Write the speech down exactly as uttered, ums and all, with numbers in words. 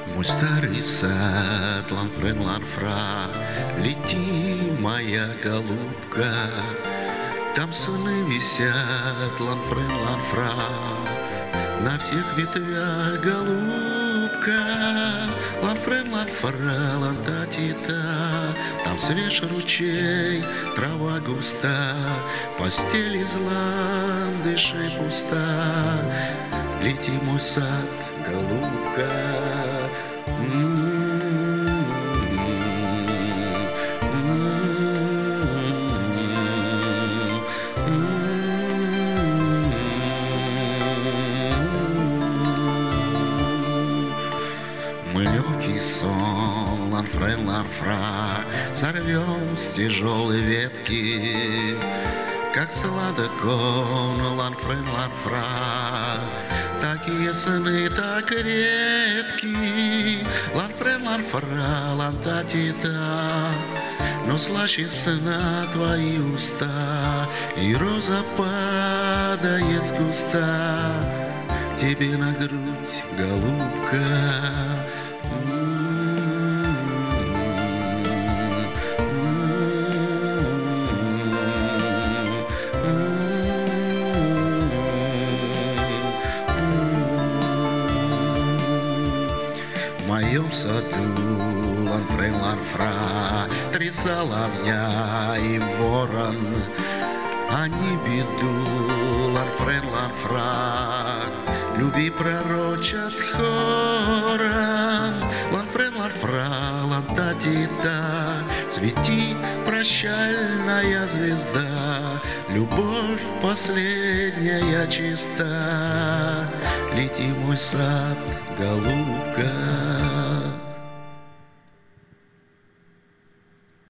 Мой старый сад, ланфрен, ланфра, лети, моя голубка. Там сыны висят, ланфрен, ланфра, на всех ветвях, голубка. Ланфрен, ланфра, лантатита, там свеж ручей, трава густа, постель из ландышей пуста. Лети, мой сад, голубка. Мы легкий сон, ланфрен, ланфра, сорвем с тяжелой ветки, как сладокон, ланфрен, ланфра. Такие сны так редки, ланфрен, ланфра, лантатита. Но слаще сна твои уста, и роза падает с куста тебе на грудь, голубка. В моем саду, ланфрен, ланфра, три соловья и ворон. Они беду, ланфрен, ланфра, любви пророчат хором. Ланфрен, ланфра, лантатита, свети, прощальная звезда, любовь последняя чиста. Лети, мой сад, голубка.